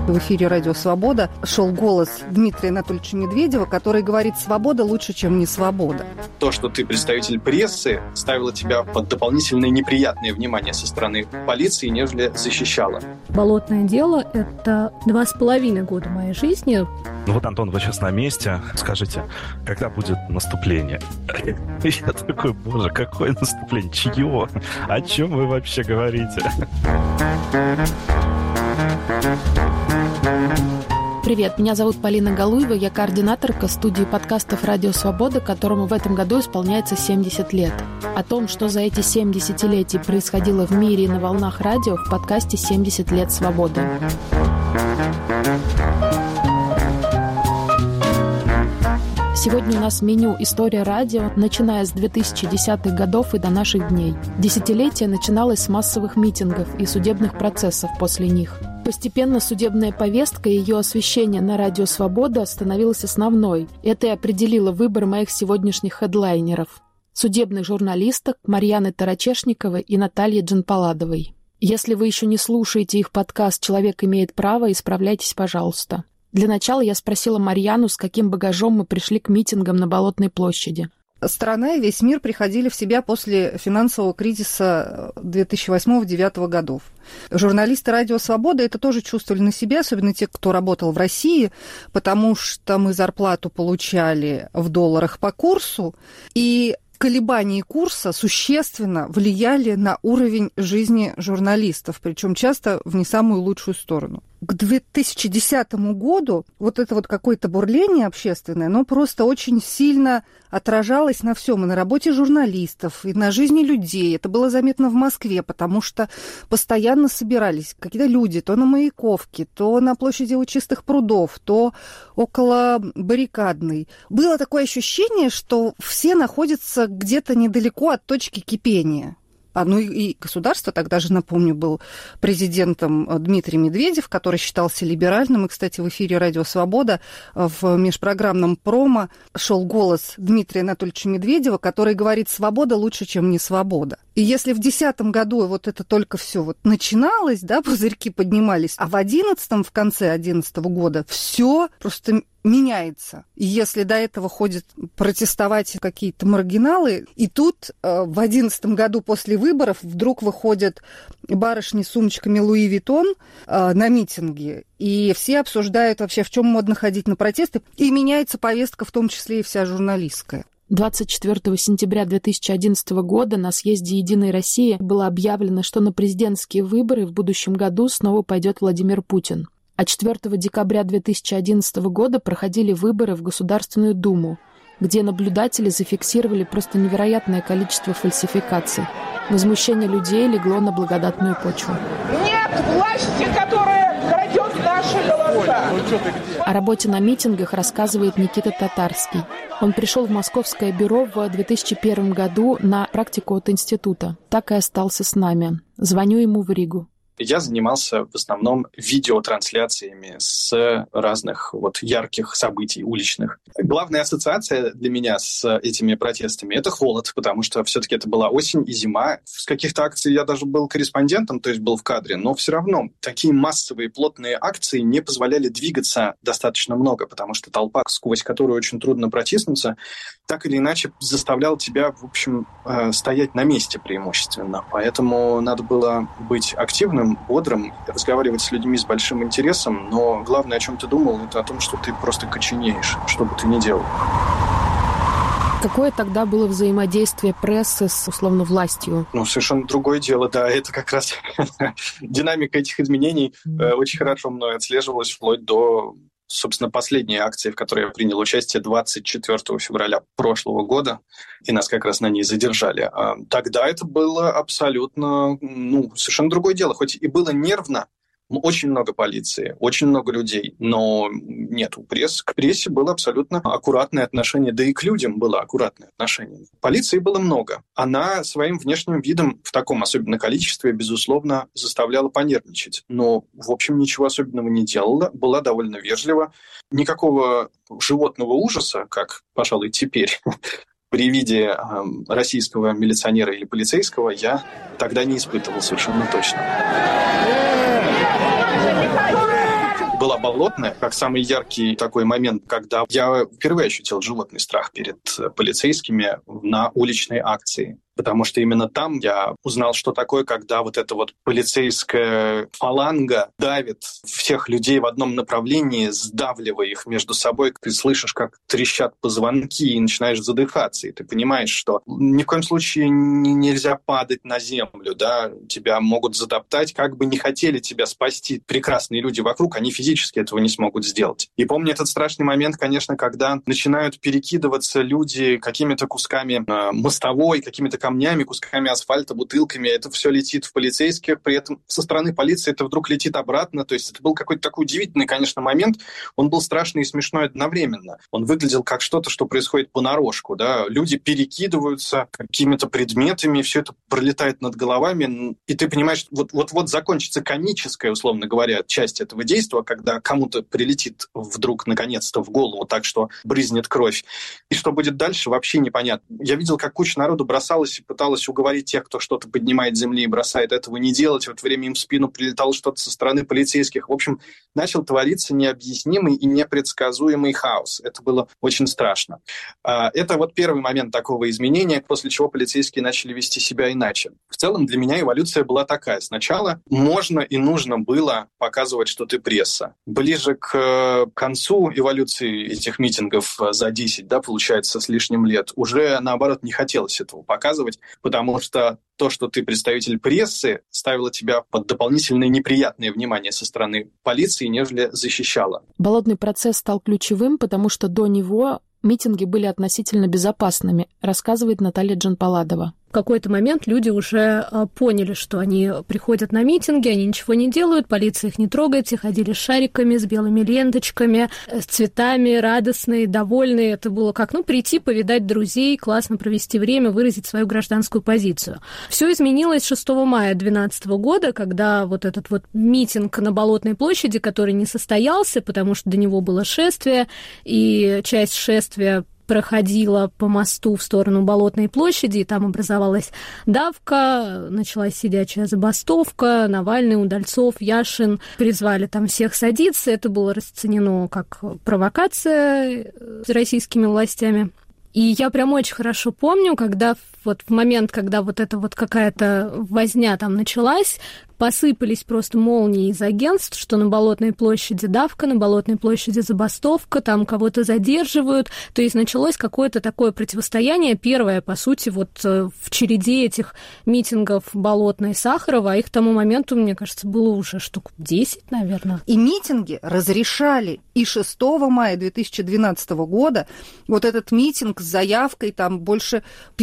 В эфире «Радио Свобода» шел голос Дмитрия Анатольевича Медведева, который говорит: «Свобода лучше, чем не свобода». То, что ты представитель прессы, ставило тебя под дополнительное неприятное внимание со стороны полиции, нежели защищало. Болотное дело – это 2,5 года моей жизни. Ну вот, Антон, вы сейчас на месте. Скажите, когда будет наступление? Я такой: боже, какое наступление? Чье? О чем вы вообще говорите? Привет, меня зовут Полина Галуева, я координаторка студии подкастов «Радио Свобода», которому в этом году исполняется 70 лет. О том, что за эти 7 десятилетий происходило в мире и на волнах радио, в подкасте «70 лет свободы». Сегодня у нас в меню «История радио», начиная с 2010-х годов и до наших дней. Десятилетие начиналось с массовых митингов и судебных процессов после них. Постепенно судебная повестка и ее освещение на «Радио Свобода» становилась основной. Это и определило выбор моих сегодняшних хедлайнеров – судебных журналисток Марьяны Тарачешниковой и Натальи Джанпаладовой. Если вы еще не слушаете их подкаст «Человек имеет право», исправляйтесь, пожалуйста. Для начала я спросила Марьяну, с каким багажом мы пришли к митингам на Болотной площади. Страна и весь мир приходили в себя после финансового кризиса 2008-2009 годов. Журналисты «Радио Свобода» это тоже чувствовали на себе, особенно те, кто работал в России, потому что мы зарплату получали в долларах по курсу, и колебания курса существенно влияли на уровень жизни журналистов, причем часто в не самую лучшую сторону. К 2010 году вот это вот какое-то бурление общественное, оно просто очень сильно отражалось на всем, и на работе журналистов, и на жизни людей. Это было заметно в Москве, потому что постоянно собирались какие-то люди, то на Маяковке, то на площади у Чистых прудов, то около Баррикадной. Было такое ощущение, что все находятся где-то недалеко от точки кипения. Ну и государство, тогда же, напомню, был президентом Дмитрий Медведев, который считался либеральным. И, кстати, в эфире «Радио Свобода» в межпрограммном промо шел голос Дмитрия Анатольевича Медведева, который говорит: «Свобода лучше, чем не свобода». И если в 2010 году вот это только все вот начиналось, да, пузырьки поднимались, а в 2011, в конце 2011 года все просто меняется. И если до этого ходят протестовать какие-то маргиналы, и тут в 2011 году после выборов вдруг выходят барышни с сумочками Луи Виттон на митинги, и все обсуждают вообще, в чем модно ходить на протесты, и меняется повестка, в том числе и вся журналистская. 24 сентября 2011 года на съезде «Единой России» было объявлено, что на президентские выборы в будущем году снова пойдет Владимир Путин. А 4 декабря 2011 года проходили выборы в Государственную Думу, где наблюдатели зафиксировали просто невероятное количество фальсификаций. Возмущение людей легло на благодатную почву. Нет власти, которая крадет наши голоса. О работе на митингах рассказывает Никита Татарский. Он пришел в Московское бюро в 2001 году на практику от института. Так и остался с нами. Звоню ему в Ригу. Я занимался в основном видеотрансляциями с разных вот ярких событий уличных. Главная ассоциация для меня с этими протестами – это холод, потому что все-таки это была осень и зима. С каких-то акций я даже был корреспондентом, то есть был в кадре, но все равно такие массовые плотные акции не позволяли двигаться достаточно много, потому что толпа, сквозь которую очень трудно протиснуться, так или иначе заставляла тебя, в общем, стоять на месте преимущественно. Поэтому надо было быть активным, бодрым, разговаривать с людьми с большим интересом, но главное, о чем ты думал, это о том, что ты просто коченеешь, что бы ты ни делал. Какое тогда было взаимодействие прессы с, условно, властью? Совершенно другое дело, да. Это как раз динамика этих изменений очень хорошо мной отслеживалась вплоть до, собственно, последней акции, в которой я принял участие 24 февраля прошлого года, и нас как раз на ней задержали. Тогда это было абсолютно, совершенно другое дело. Хоть и было нервно, очень много полиции, очень много людей, но нет, к прессе было абсолютно аккуратное отношение, да и к людям было аккуратное отношение. Полиции было много. Она своим внешним видом в таком особенно количестве, безусловно, заставляла понервничать. Но, в общем, ничего особенного не делала, была довольно вежлива. Никакого животного ужаса, как, пожалуй, теперь при виде российского милиционера или полицейского, я тогда не испытывал совершенно точно. была Болотная, как самый яркий такой момент, когда я впервые ощутил животный страх перед полицейскими на уличной акции. Потому что именно там я узнал, что такое, когда вот эта вот полицейская фаланга давит всех людей в одном направлении, сдавливая их между собой. Ты слышишь, как трещат позвонки, и начинаешь задыхаться. И ты понимаешь, что ни в коем случае нельзя падать на землю, да? Тебя могут затоптать, как бы не хотели тебя спасти прекрасные люди вокруг, они физически этого не смогут сделать. И помню этот страшный момент, конечно, когда начинают перекидываться люди какими-то кусками мостовой, какими-то камнями, кусками асфальта, бутылками. Это все летит в полицейских. При этом со стороны полиции это вдруг летит обратно. То есть это был какой-то такой удивительный, конечно, момент. Он был страшный и смешной одновременно. Он выглядел как что-то, что происходит понарошку. Да? Люди перекидываются какими-то предметами, все это пролетает над головами. И ты понимаешь, вот закончится комическая, условно говоря, часть этого действия, когда кому-то прилетит вдруг, наконец-то, в голову так, что брызнет кровь. И что будет дальше, вообще непонятно. Я видел, как куча народу бросалась и пыталась уговорить тех, кто что-то поднимает с земли и бросает, этого не делать. В это время им в спину прилетало что-то со стороны полицейских. В общем, начал твориться необъяснимый и непредсказуемый хаос. Это было очень страшно. Это вот первый момент такого изменения, после чего полицейские начали вести себя иначе. В целом для меня эволюция была такая. Сначала можно и нужно было показывать, что ты пресса. Ближе к концу эволюции этих митингов за 10, да, получается, с лишним лет, уже наоборот не хотелось этого показывать, потому что то, что ты представитель прессы, ставило тебя под дополнительное неприятное внимание со стороны полиции, нежели защищало. Болотный процесс стал ключевым, потому что до него митинги были относительно безопасными, рассказывает Наталья Джанпаладова. В какой-то момент люди уже поняли, что они приходят на митинги, они ничего не делают, полиция их не трогает, все ходили с шариками, с белыми ленточками, с цветами, радостные, довольные. Это было как, прийти, повидать друзей, классно провести время, выразить свою гражданскую позицию. Все изменилось 6 мая 2012 года, когда вот этот вот митинг на Болотной площади, который не состоялся, потому что до него было шествие, и часть шествия проходила по мосту в сторону Болотной площади, и там образовалась давка, началась сидячая забастовка, Навальный, Удальцов, Яшин призвали там всех садиться. Это было расценено как провокация российскими властями. И я прям очень хорошо помню, когда вот в момент, когда вот эта вот какая-то возня там началась, посыпались просто молнии из агентств, что на Болотной площади давка, на Болотной площади забастовка, там кого-то задерживают. То есть началось какое-то такое противостояние, первое, по сути, вот в череде этих митингов Болотной и Сахарова, а их к тому моменту, мне кажется, было уже штук 10, наверное. И митинги разрешали. И 6 мая 2012 года вот этот митинг с заявкой, там больше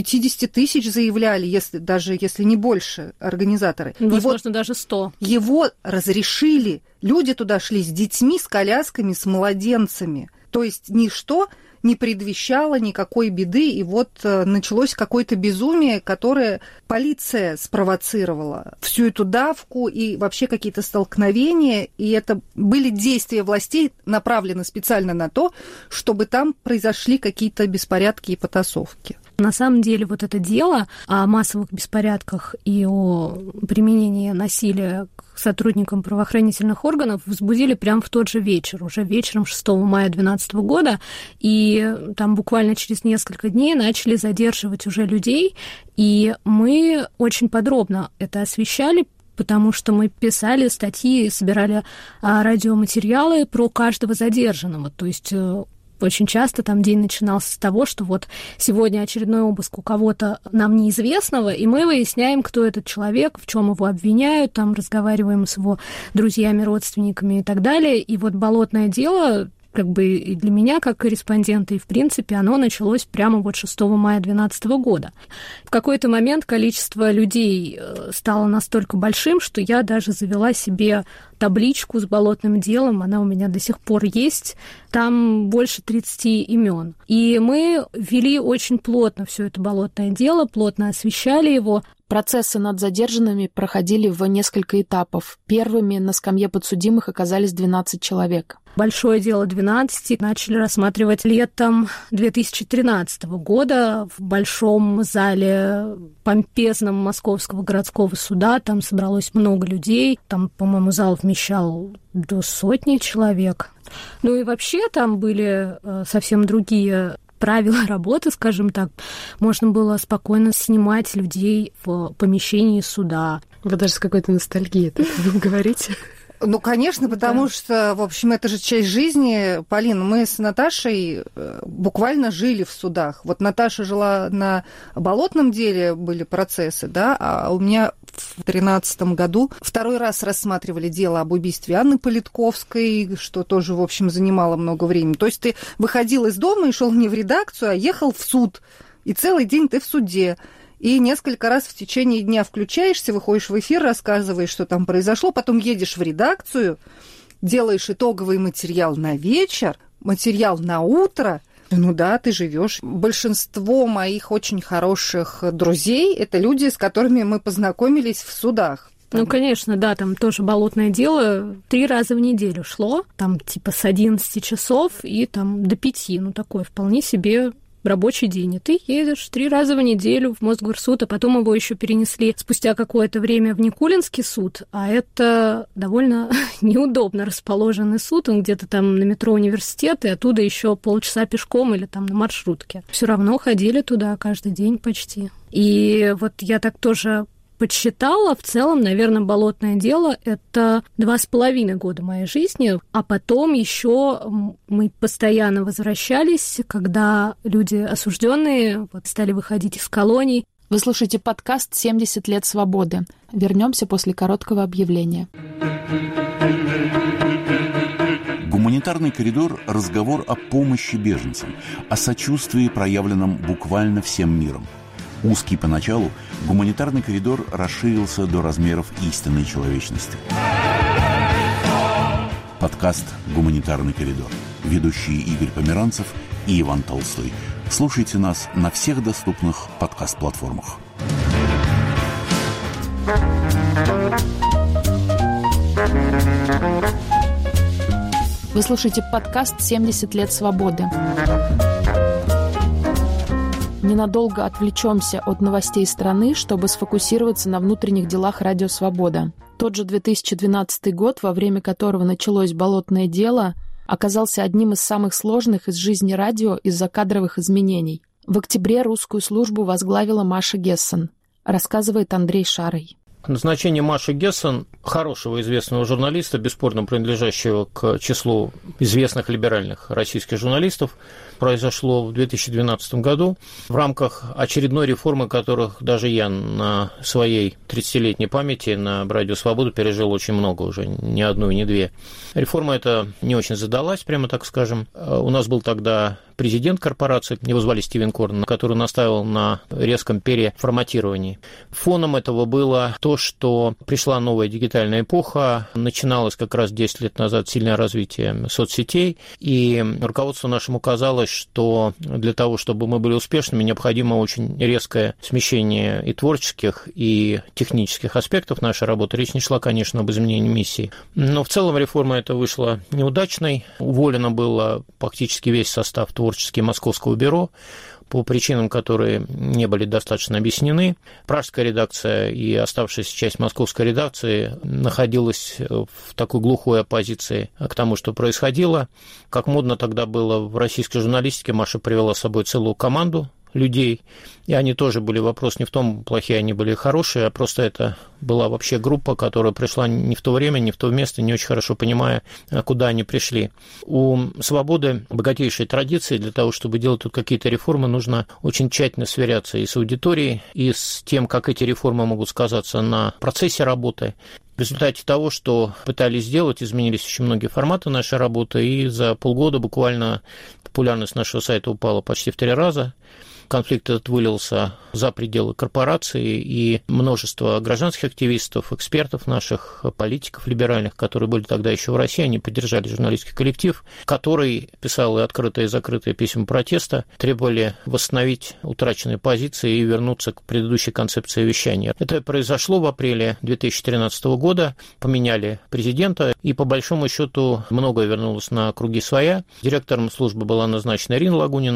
50 тысяч заявляли, если не больше, организаторы. Возможно, даже 100. Его разрешили. Люди туда шли с детьми, с колясками, с младенцами. То есть ничто не предвещало никакой беды, и вот началось какое-то безумие, которое полиция спровоцировала. Всю эту давку и вообще какие-то столкновения, и это были действия властей, направлены специально на то, чтобы там произошли какие-то беспорядки и потасовки. На самом деле вот это дело о массовых беспорядках и о применении насилия к сотрудникам правоохранительных органов возбудили прямо в тот же вечер, уже вечером 6 мая 2012 года, и там буквально через несколько дней начали задерживать уже людей, и мы очень подробно это освещали, потому что мы писали статьи, собирали радиоматериалы про каждого задержанного, то есть очень часто там день начинался с того, что вот сегодня очередной обыск у кого-то нам неизвестного, и мы выясняем, кто этот человек, в чем его обвиняют, там разговариваем с его друзьями, родственниками и так далее. И вот болотное дело, как бы и для меня, как корреспондента, и в принципе оно началось прямо вот 6 мая 2012 года. В какой-то момент количество людей стало настолько большим, что я даже завела себе табличку с болотным делом, она у меня до сих пор есть, там больше 30 имен. И мы вели очень плотно все это болотное дело, плотно освещали его. Процессы над задержанными проходили в несколько этапов. Первыми на скамье подсудимых оказались 12 человек. Большое дело 12 начали рассматривать летом 2013 года в большом зале помпезном Московского городского суда. Там собралось много людей. Там, по-моему, зал в вмещал до 100 человек. Ну и вообще там были совсем другие правила работы, скажем так. Можно было спокойно снимать людей в помещении суда. Вы даже с какой-то ностальгией так говорите. Ну, конечно, потому что, в общем, это же часть жизни. Полин, мы с Наташей буквально жили в судах. Вот Наташа жила на болотном деле, были процессы, да, а у меня в 2013 году второй раз рассматривали дело об убийстве Анны Политковской, что тоже, в общем, занимало много времени. То есть ты выходил из дома и шел не в редакцию, а ехал в суд. И целый день ты в суде. И несколько раз в течение дня включаешься, выходишь в эфир, рассказываешь, что там произошло, потом едешь в редакцию, делаешь итоговый материал на вечер, материал на утро. Ну да, ты живешь. Большинство моих очень хороших друзей – это люди, с которыми мы познакомились в судах. Ну, конечно, да, там тоже болотное дело 3 раза в неделю шло, там типа с 11 часов и там до 5, ну такое вполне себе рабочий день, и ты едешь 3 раза в неделю в Мосгорсуд, а потом его еще перенесли спустя какое-то время в Никулинский суд, а это довольно неудобно расположенный суд, он где-то там на метро Университет, и оттуда еще полчаса пешком или там на маршрутке. Все равно ходили туда каждый день почти. И вот я так тоже подсчитала, в целом, наверное, болотное дело – это 2,5 года моей жизни, а потом еще мы постоянно возвращались, когда люди осужденные стали выходить из колоний. Вы слушаете подкаст «70 лет свободы». Вернемся после короткого объявления. Гуманитарный коридор – разговор о помощи беженцам, о сочувствии, проявленном буквально всем миром. Узкий поначалу, гуманитарный коридор расширился до размеров истинной человечности. Подкаст «Гуманитарный коридор». Ведущие Игорь Померанцев и Иван Толстой. Слушайте нас на всех доступных подкаст-платформах. Вы слушаете подкаст «70 лет свободы». Ненадолго отвлечемся от новостей страны, чтобы сфокусироваться на внутренних делах «Радио Свобода». Тот же 2012 год, во время которого началось болотное дело, оказался одним из самых сложных из жизни радио из-за кадровых изменений. В октябре русскую службу возглавила Маша Гессен, рассказывает Андрей Шарый. Назначение Маши Гессен, хорошего известного журналиста, бесспорно принадлежащего к числу известных либеральных российских журналистов, произошло в 2012 году в рамках очередной реформы, которых даже я на своей 30-летней памяти на Радио Свободу пережил очень много, уже не одну и не две. Реформа эта не очень задалась, прямо так скажем. У нас был тогда президент корпорации, его звали Стивен Корн, который настаивал на резком переформатировании. Фоном этого было то, что пришла новая дигитальная эпоха, начиналось как раз 10 лет назад сильное развитие соцсетей, и руководство нашему казалось, что для того, чтобы мы были успешными, необходимо очень резкое смещение и творческих, и технических аспектов нашей работы. Речь не шла, конечно, об изменении миссии. Но в целом реформа эта вышла неудачной. Уволено было практически весь состав творческий Московского бюро по причинам, которые не были достаточно объяснены. Пражская редакция и оставшаяся часть московской редакции находилась в такой глухой оппозиции к тому, что происходило. Как модно тогда было в российской журналистике, Маша привела с собой целую команду людей, и они тоже были, вопрос не в том, плохие они были, хорошие, а просто это была вообще группа, которая пришла не в то время, не в то место, не очень хорошо понимая, куда они пришли. У «Свободы» богатейшие традиции. Для того, чтобы делать тут какие-то реформы, нужно очень тщательно сверяться и с аудиторией, и с тем, как эти реформы могут сказаться на процессе работы. В результате того, что пытались сделать, изменились очень многие форматы нашей работы, и за полгода буквально популярность нашего сайта упала почти в 3 раза. Конфликт этот вылился за пределы корпорации, и множество гражданских активистов, экспертов наших, политиков либеральных, которые были тогда еще в России, они поддержали журналистский коллектив, который писал и открытые, и закрытые письма протеста, требовали восстановить утраченные позиции и вернуться к предыдущей концепции вещания. Это произошло в апреле 2013 года, поменяли президента, и по большому счету многое вернулось на круги своя. Директором службы была назначена Ирина Лагунина,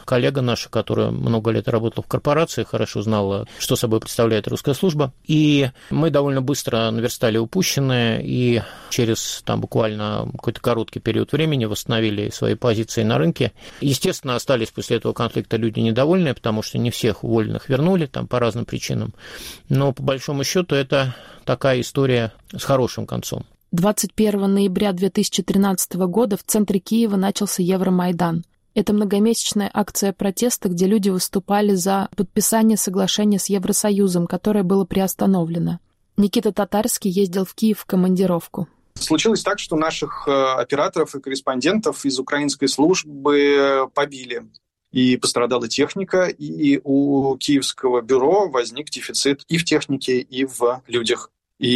коллега наша, которая много лет работала в корпорации, хорошо знала, что собой представляет русская служба. И мы довольно быстро наверстали упущенное, и через буквально какой-то короткий период времени восстановили свои позиции на рынке. Естественно, остались после этого конфликта люди недовольные, потому что не всех уволенных вернули по разным причинам. Но по большому счету это такая история с хорошим концом. 21 ноября 2013 года в центре Киева начался Евромайдан. Это многомесячная акция протеста, где люди выступали за подписание соглашения с Евросоюзом, которое было приостановлено. Никита Татарский ездил в Киев в командировку. Случилось так, что наших операторов и корреспондентов из украинской службы побили. И пострадала техника, и у киевского бюро возник дефицит и в технике, и в людях.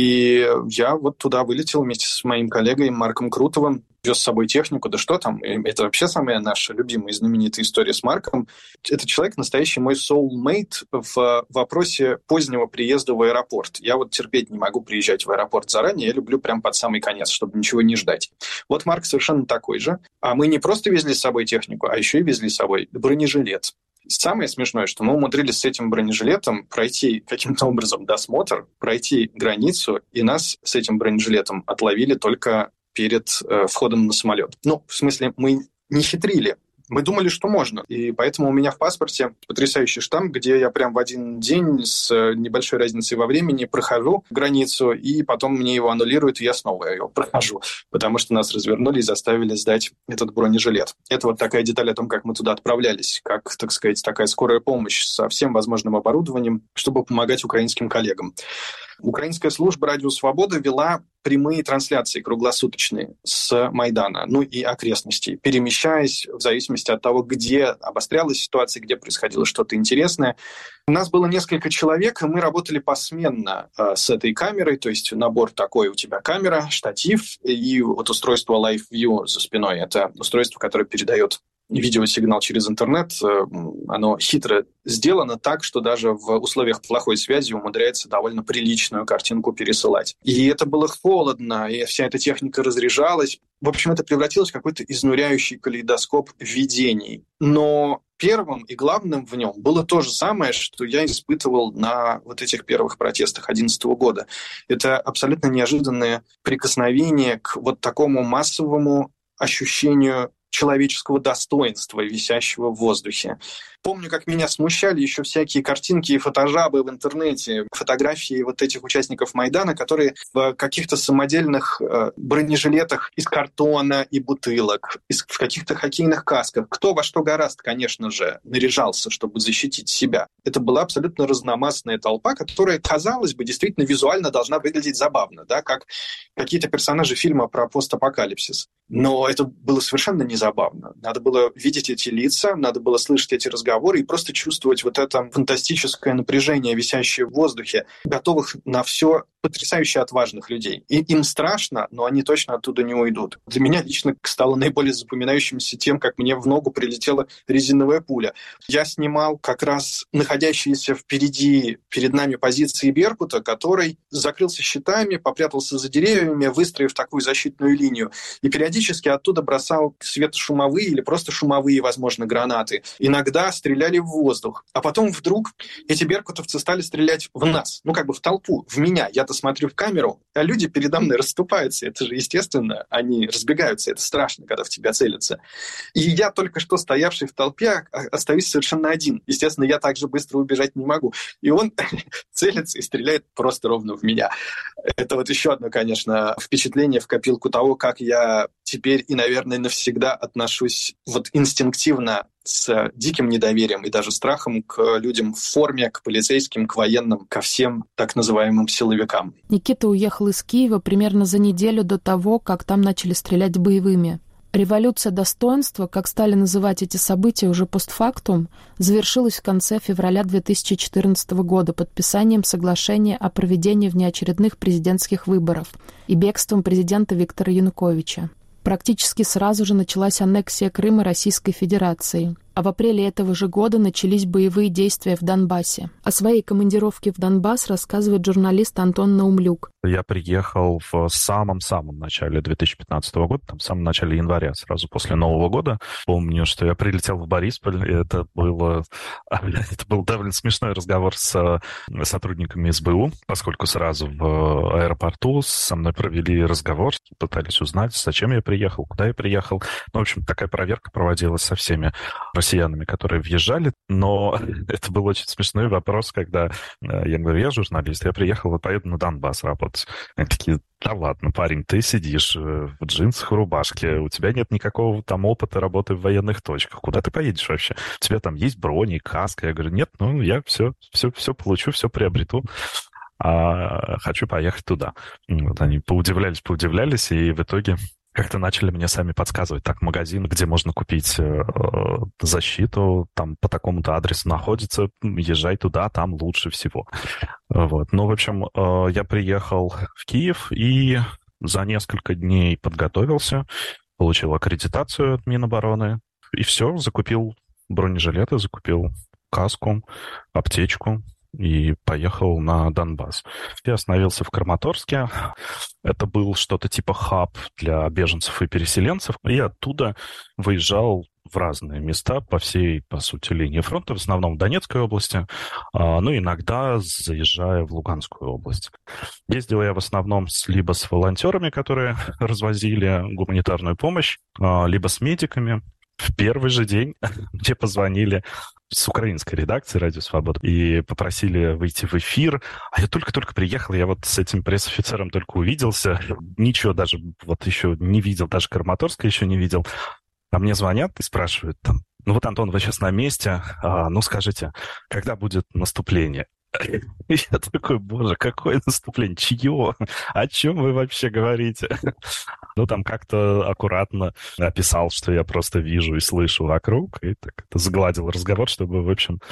И я туда вылетел вместе с моим коллегой Марком Крутовым, вез с собой технику, да что там, это вообще самая наша любимая и знаменитая история с Марком. Это человек, настоящий мой soulmate в вопросе позднего приезда в аэропорт. Я терпеть не могу приезжать в аэропорт заранее, я люблю прям под самый конец, чтобы ничего не ждать. Марк совершенно такой же. А мы не просто везли с собой технику, а еще и везли с собой бронежилет. Самое смешное, что мы умудрились с этим бронежилетом пройти каким-то образом досмотр, пройти границу, и нас с этим бронежилетом отловили только перед входом на самолет. В смысле, мы не хитрили. Мы думали, что можно. И поэтому у меня в паспорте потрясающий штамп, где я прям в один день с небольшой разницей во времени прохожу границу, и потом мне его аннулируют, и я снова его прохожу, потому что нас развернули и заставили сдать этот бронежилет. Это такая деталь о том, как мы туда отправлялись, как, так сказать, такая скорая помощь со всем возможным оборудованием, чтобы помогать украинским коллегам. Украинская служба «Радио Свобода» вела прямые трансляции круглосуточные с Майдана, и окрестностей, перемещаясь в зависимости от того, где обострялась ситуация, где происходило что-то интересное. У нас было несколько человек, и мы работали посменно с этой камерой, то есть набор такой: у тебя камера, штатив и устройство Live View за спиной. Это устройство, которое передает видеосигнал через интернет. Оно хитро сделано так, что даже в условиях плохой связи умудряется довольно приличную картинку пересылать. И это было холодно, и вся эта техника разряжалась. В общем, это превратилось в какой-то изнуряющий калейдоскоп видений. Но первым и главным в нем было то же самое, что я испытывал на этих первых протестах 2011 года. Это абсолютно неожиданное прикосновение к такому массовому ощущению человеческого достоинства, висящего в воздухе. Помню, как меня смущали еще всякие картинки и фотожабы в интернете, фотографии этих участников Майдана, которые в каких-то самодельных бронежилетах из картона и бутылок, в каких-то хоккейных касках. Кто во что гораздо, конечно же, наряжался, чтобы защитить себя. Это была абсолютно разномастная толпа, которая, казалось бы, действительно визуально должна выглядеть забавно, как какие-то персонажи фильма про постапокалипсис. Но это было совершенно не забавно. Надо было видеть эти лица, надо было слышать эти разговоры и просто чувствовать это фантастическое напряжение, висящее в воздухе, готовых на все, потрясающе отважных людей. И им страшно, но они точно оттуда не уйдут. Для меня лично стало наиболее запоминающимся тем, как мне в ногу прилетела резиновая пуля. Я снимал как раз находящиеся впереди, перед нами позиции Беркута, который закрылся щитами, попрятался за деревьями, выстроив такую защитную линию. И периодически оттуда бросал светошумовые или просто шумовые, возможно, гранаты. Иногда стреляли в воздух. А потом вдруг эти беркутовцы стали стрелять в нас, в толпу, в меня. Я-то смотрю в камеру, а люди передо мной расступаются. Это же естественно, они разбегаются. Это страшно, когда в тебя целятся. И я, только что стоявший в толпе, остаюсь совершенно один. Естественно, я так же быстро убежать не могу. И он целится и стреляет просто ровно в меня. Это еще одно, конечно, впечатление в копилку того, как я теперь и, наверное, навсегда отношусь инстинктивно с диким недоверием и даже страхом к людям в форме, к полицейским, к военным, ко всем так называемым силовикам. Никита уехал из Киева примерно за неделю до того, как там начали стрелять боевыми. Революция достоинства, как стали называть эти события уже постфактум, завершилась в конце февраля 2014 года подписанием соглашения о проведении внеочередных президентских выборов и бегством президента Виктора Януковича. Практически сразу же началась аннексия Крыма Российской Федерацией. А в апреле этого же года начались боевые действия в Донбассе. О своей командировке в Донбасс рассказывает журналист Антон Наумлюк. Я приехал в самом-самом начале 2015 года, там, в самом начале января, сразу после Нового года. Помню, что я прилетел в Борисполь, и это был довольно смешной разговор с сотрудниками СБУ, поскольку сразу в аэропорту со мной провели разговор, пытались узнать, зачем я приехал, куда я приехал. Ну, в общем, такая проверка проводилась со всеми россиянами, которые въезжали, но это был очень смешной вопрос, когда я говорю, я журналист, я приехал, вот поеду на Донбасс работать. Они такие, да ладно, парень, ты сидишь в джинсах и рубашке, у тебя нет никакого там опыта работы в военных точках, куда ты поедешь вообще? У тебя там есть брони, каска? Я говорю, нет, ну я все получу, все приобрету. Хочу поехать туда. Вот они поудивлялись, и в итоге как-то начали мне сами подсказывать. Так, магазин, где можно купить защиту, там по такому-то адресу находится, езжай туда, там лучше всего. Вот. Ну, в общем, я приехал в Киев и за несколько дней подготовился, получил аккредитацию от Минобороны, и все, закупил бронежилеты, закупил каску, аптечку, и поехал на Донбасс. Я остановился в Краматорске. Это был что-то типа хаб для беженцев и переселенцев. И оттуда выезжал в разные места по всей, по сути, линии фронта, в основном в Донецкой области, ну, иногда заезжая в Луганскую область. Ездил я в основном либо с волонтерами, которые развозили гуманитарную помощь, либо с медиками. В первый же день мне позвонили с украинской редакции «Радио Свобода» и попросили выйти в эфир. А я только-только приехал, я вот с этим пресс-офицером только увиделся. Ничего даже вот еще не видел, даже Краматорска еще не видел. А мне звонят и спрашивают там, ну вот, Антон, вы сейчас на месте, ну скажите, когда будет наступление? И я такой, боже, какое наступление, чье? О чем вы вообще говорите? Ну, там как-то аккуратно описал, что я просто вижу и слышу вокруг, и так это сгладил разговор, чтобы, в общем,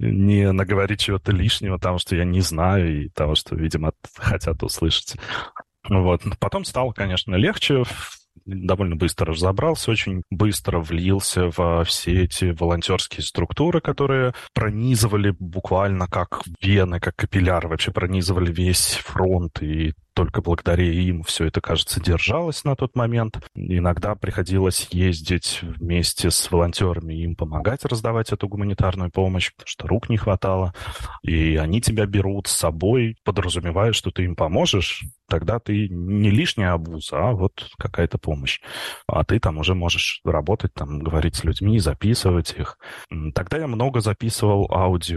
не наговорить чего-то лишнего, того, что я не знаю, и того, что, видимо, хотят услышать. Вот. Потом стало, конечно, легче. Довольно быстро разобрался, очень быстро влился во все эти волонтерские структуры, которые пронизывали буквально как вены, как капилляры, вообще пронизывали весь фронт, и только благодаря им все это, кажется, держалось на тот момент. Иногда приходилось ездить вместе с волонтерами, им помогать раздавать эту гуманитарную помощь, потому что рук не хватало. И они тебя берут с собой, подразумевая, что ты им поможешь, тогда ты не лишняя обуза, а вот какая-то помощь. А ты там уже можешь работать, там, говорить с людьми, записывать их. Тогда я много записывал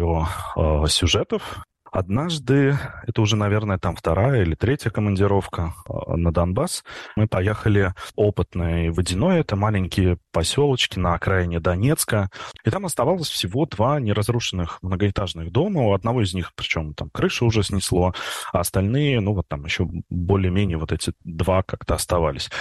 аудиосюжетов. Однажды, это уже, наверное, там 2-я или 3-я командировка на Донбасс, мы поехали опытной Водяной, это маленькие поселочки на окраине Донецка, и там оставалось всего 2 неразрушенных многоэтажных дома, у одного из них, причем там крышу уже снесло, а остальные, ну вот там еще более-менее вот эти 2 как-то оставались.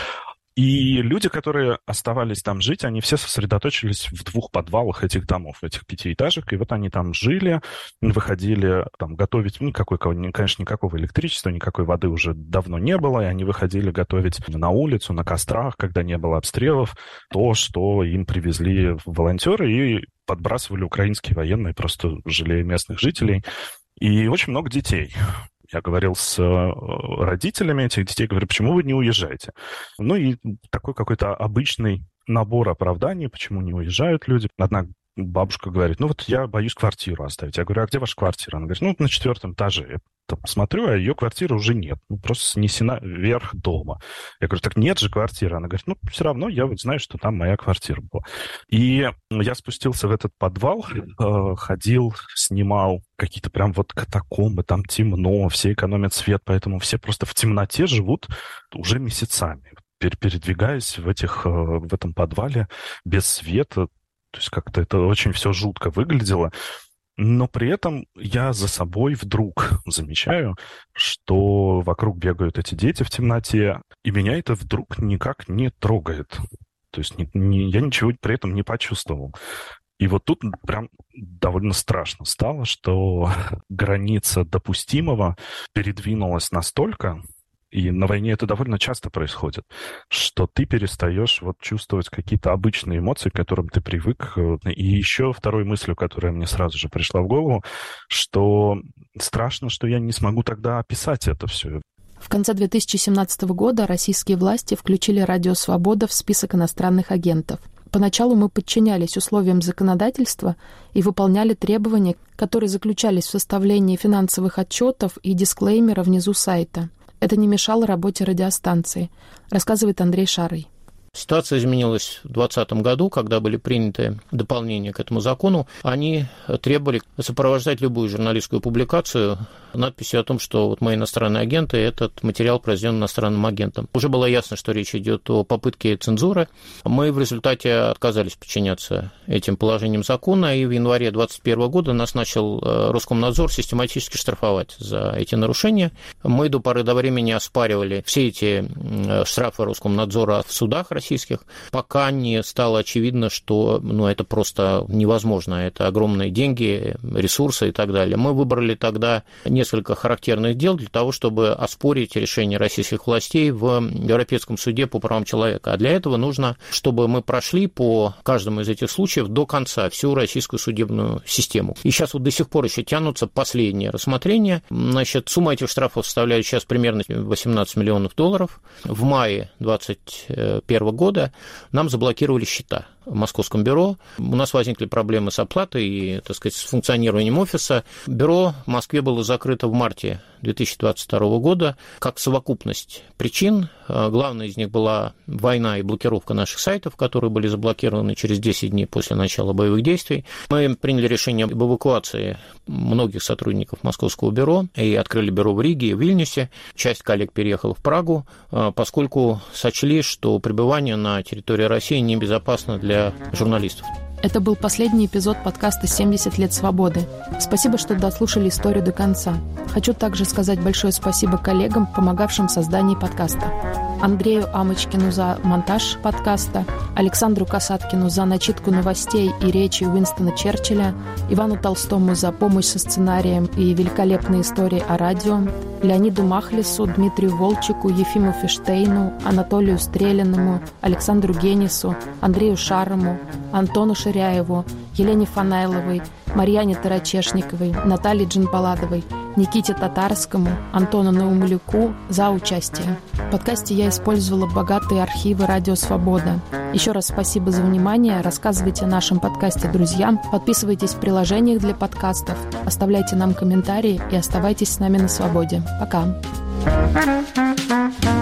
И люди, которые оставались там жить, они все сосредоточились в 2 подвалах этих домов, этих 5-этажек. И вот они там жили, выходили там готовить, конечно, никакого электричества, никакой воды уже давно не было, и они выходили готовить на улицу, на кострах, когда не было обстрелов, то, что им привезли волонтеры, и подбрасывали украинские военные, просто жалея местных жителей. И очень много детей. Я говорил с родителями этих детей, говорю, почему вы не уезжаете? Ну и такой какой-то обычный набор оправданий, почему не уезжают люди. Одна бабушка говорит, ну вот я боюсь квартиру оставить. Я говорю, а где ваша квартира? Она говорит, ну на 4-м этаже. Я там смотрю, а ее квартиры уже нет. Ну просто снесена вверх дома. Я говорю, так нет же квартиры. Она говорит, ну все равно я вот знаю, что там моя квартира была. И я спустился в этот подвал, ходил, снимал какие-то прям вот катакомбы, там темно, все экономят свет, поэтому все просто в темноте живут уже месяцами, передвигаясь в этом подвале без света. То есть как-то это очень все жутко выглядело. Но при этом я за собой вдруг замечаю, что вокруг бегают эти дети в темноте, и меня это вдруг никак не трогает. То есть я ничего при этом не почувствовал. И вот тут прям довольно страшно стало, что граница допустимого передвинулась настолько, И на войне это довольно часто происходит, что ты перестаешь вот чувствовать какие-то обычные эмоции, к которым ты привык. И еще второй мыслью, которая мне сразу же пришла в голову, что страшно, что я не смогу тогда описать это все. В конце 2017 года российские власти включили «Радио Свобода» в список иностранных агентов. Поначалу мы подчинялись условиям законодательства и выполняли требования, которые заключались в составлении финансовых отчетов и дисклеймера внизу сайта. Это не мешало работе радиостанции, рассказывает Андрей Шарый. Ситуация изменилась в 2020 году, когда были приняты дополнения к этому закону. Они требовали сопровождать любую журналистскую публикацию надписью о том, что вот мы иностранные агенты, этот материал произведен иностранным агентом. Уже было ясно, что речь идет о попытке цензуры. Мы в результате отказались подчиняться этим положениям закона, и в январе 2021 года нас начал Роскомнадзор систематически штрафовать за эти нарушения. Мы до поры до времени оспаривали все эти штрафы Роскомнадзора в судах российских, пока не стало очевидно, что это просто невозможно. Это огромные деньги, ресурсы и так далее. Мы выбрали тогда несколько характерных дел для того, чтобы оспорить решение российских властей в Европейском суде по правам человека. А для этого нужно, чтобы мы прошли по каждому из этих случаев до конца всю российскую судебную систему. И сейчас вот до сих пор еще тянутся последние рассмотрения. Значит, сумма этих штрафов составляет сейчас примерно $18 миллионов. В мае 2021 года нам заблокировали счета в московском бюро. У нас возникли проблемы с оплатой и, так сказать, с функционированием офиса. Бюро в Москве было закрыто в марте 2022 года как совокупность причин. Главной из них была война и блокировка наших сайтов, которые были заблокированы через 10 дней после начала боевых действий. Мы приняли решение об эвакуации многих сотрудников московского бюро и открыли бюро в Риге и в Вильнюсе. Часть коллег переехала в Прагу, поскольку сочли, что пребывание на территории России небезопасно для журналистов. Это был последний эпизод подкаста «70 лет свободы». Спасибо, что дослушали историю до конца. Хочу также сказать большое спасибо коллегам, помогавшим в создании подкаста. Андрею Амочкину за монтаж подкаста, Александру Касаткину за начитку новостей и речи Уинстона Черчилля, Ивану Толстому за помощь со сценарием и великолепные истории о радио, Леониду Махлису, Дмитрию Волчику, Ефиму Фиштейну, Анатолию Стрелянному, Александру Генису, Андрею Шарому, Антону Ширяеву, Елене Фанайловой, Марьяне Тарачешниковой, Наталье Джинбаладовой, Никите Татарскому, Антону Наумлюку за участие. В подкасте я использовала богатые архивы «Радио Свобода». Еще раз спасибо за внимание. Рассказывайте о нашем подкасте друзьям, подписывайтесь в приложениях для подкастов, оставляйте нам комментарии и оставайтесь с нами на свободе. Пока!